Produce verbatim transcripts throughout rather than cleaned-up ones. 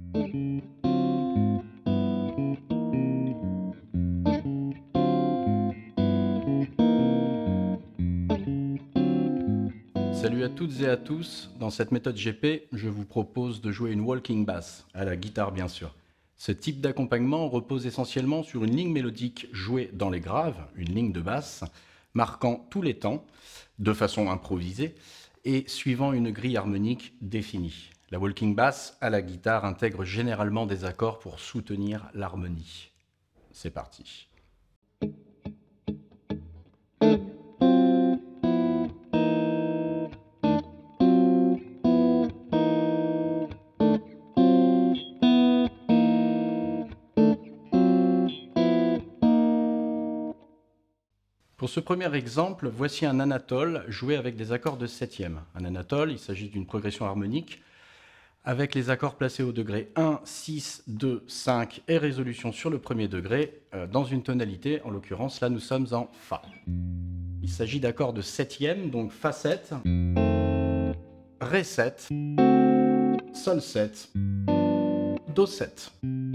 Salut à toutes et à tous, dans cette méthode G P, je vous propose de jouer une walking bass, à la guitare bien sûr. Ce type d'accompagnement repose essentiellement sur une ligne mélodique jouée dans les graves, une ligne de basse, marquant tous les temps, de façon improvisée, et suivant une grille harmonique définie. La walking bass à la guitare intègre généralement des accords pour soutenir l'harmonie. C'est parti. Pour ce premier exemple, voici un anatole joué avec des accords de septième. Un anatole, il s'agit d'une progression harmonique avec les accords placés au degré un, six, deux, cinq et résolution sur le premier degré euh, dans une tonalité, en l'occurrence là nous sommes en Fa. Il s'agit d'accords de septième, donc Fa sept, Ré sept, Sol sept, Do sept.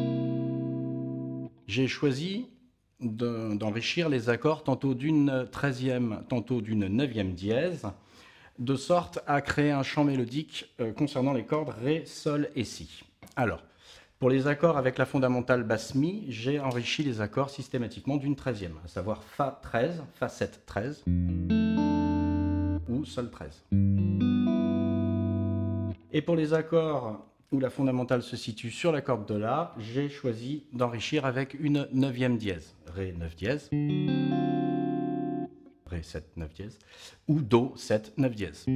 J'ai choisi d'enrichir les accords tantôt d'une treizième, tantôt d'une neuvième dièse, de sorte à créer un champ mélodique euh, concernant les cordes Ré, Sol et Si. Alors, pour les accords avec la fondamentale basse Mi, j'ai enrichi les accords systématiquement d'une treizième, à savoir Fa treize, Fa sept treize ou Sol treize. Et pour les accords où la fondamentale se situe sur la corde de La, j'ai choisi d'enrichir avec une neuvième dièse, Ré neuf dièse, Ré sept neuf dièse, ou Do sept neuf dièse.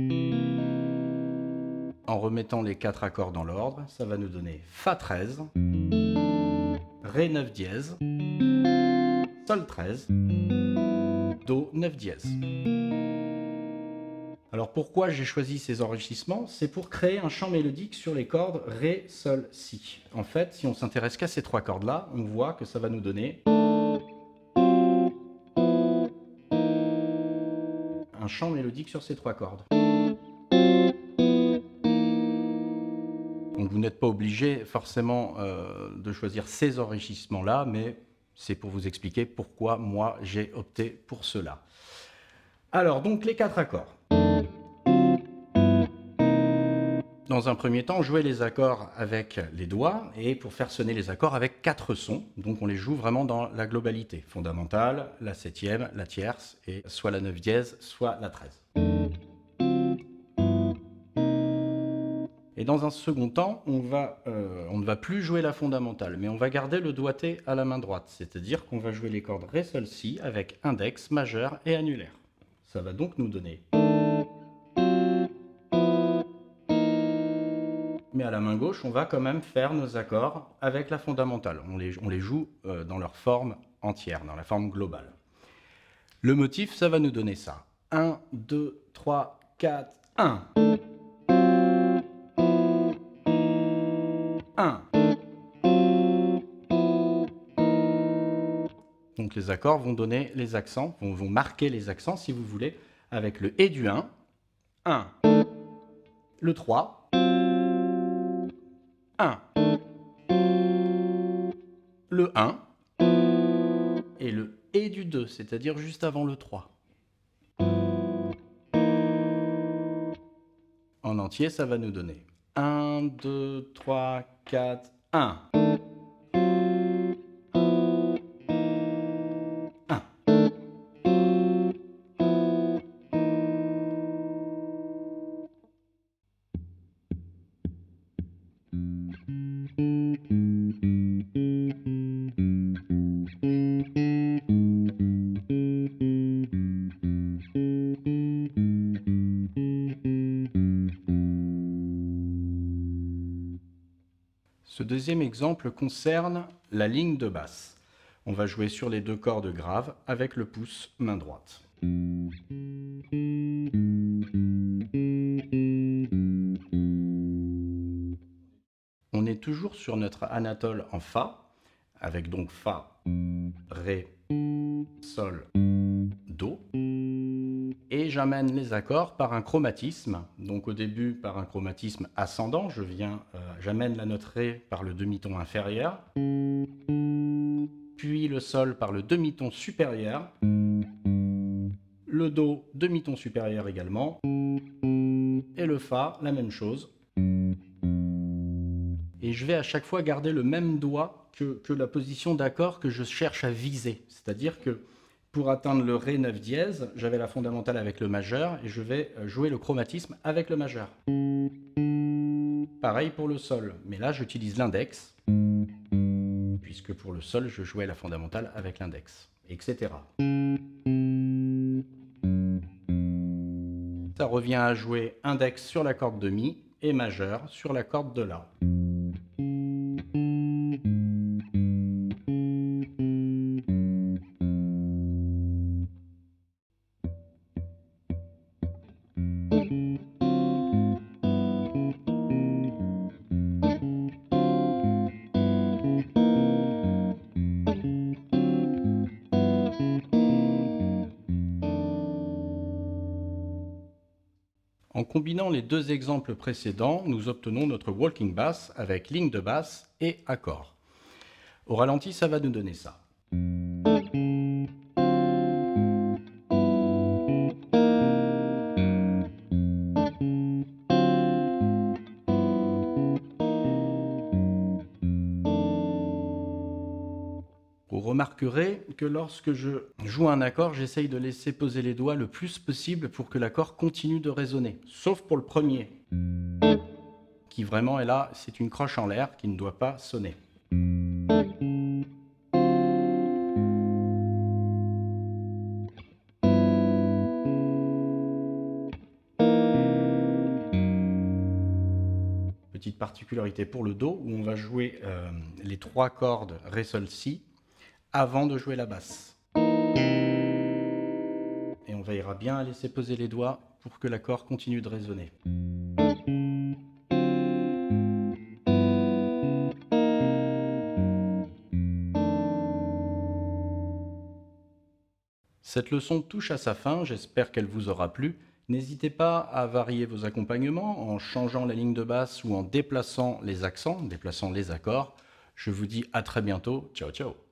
En remettant les quatre accords dans l'ordre, ça va nous donner Fa treize, Ré neuf dièse, Sol treize, Do neuf dièse. Alors pourquoi j'ai choisi ces enrichissements? C'est pour créer un champ mélodique sur les cordes Ré, Sol, Si. En fait, si on s'intéresse qu'à ces trois cordes-là, on voit que ça va nous donner un champ mélodique sur ces trois cordes. Donc vous n'êtes pas obligé forcément euh, de choisir ces enrichissements-là, mais c'est pour vous expliquer pourquoi moi j'ai opté pour cela. Alors donc les quatre accords. Dans un premier temps, jouer les accords avec les doigts et pour faire sonner les accords avec quatre sons. Donc on les joue vraiment dans la globalité. Fondamentale, la septième, la tierce et soit la neuf dièse, soit la treize. Et dans un second temps, on, va, euh, on ne va plus jouer la fondamentale, mais on va garder le doigté à la main droite. C'est-à-dire qu'on va jouer les cordes Ré, Sol, Si avec index, majeur et annulaire. Ça va donc nous donner... Mais à la main gauche, on va quand même faire nos accords avec la fondamentale. On les, on les joue euh, dans leur forme entière, dans la forme globale. Le motif, ça va nous donner ça. un, deux, trois, quatre, un. un. Donc les accords vont donner les accents, vont, vont marquer les accents, si vous voulez, avec le et du un, un. Le trois, un. Le un et le et du deux, c'est-à-dire juste avant le trois. En entier, ça va nous donner un, deux, trois, quatre, un. un. Ce deuxième exemple concerne la ligne de basse. On va jouer sur les deux cordes graves avec le pouce main droite. On est toujours sur notre anatole en Fa, avec donc Fa, Ré, Sol, Do. Et j'amène les accords par un chromatisme. Donc au début par un chromatisme ascendant, je viens, euh, j'amène la note Ré par le demi-ton inférieur, puis le Sol par le demi-ton supérieur, le Do demi-ton supérieur également, et le Fa la même chose. Et je vais à chaque fois garder le même doigt que, que la position d'accord que je cherche à viser. C'est-à-dire que pour atteindre le Ré neuf dièse, j'avais la fondamentale avec le majeur et je vais jouer le chromatisme avec le majeur. Pareil pour le Sol, mais là j'utilise l'index, puisque pour le Sol je jouais la fondamentale avec l'index, et cetera. Ça revient à jouer index sur la corde de Mi et majeur sur la corde de La. En combinant les deux exemples précédents, nous obtenons notre walking bass avec ligne de basse et accord. Au ralenti, ça va nous donner ça. Vous remarquerez que lorsque je joue un accord, j'essaye de laisser poser les doigts le plus possible pour que l'accord continue de résonner. Sauf pour le premier, qui vraiment est là, c'est une croche en l'air qui ne doit pas sonner. Petite particularité pour le Do, où on va jouer euh, les trois cordes Ré, Sol, Si, avant de jouer la basse. Et on veillera bien à laisser poser les doigts pour que l'accord continue de résonner. Cette leçon touche à sa fin, j'espère qu'elle vous aura plu. N'hésitez pas à varier vos accompagnements en changeant la ligne de basse ou en déplaçant les accents, déplaçant les accords. Je vous dis à très bientôt. Ciao, ciao!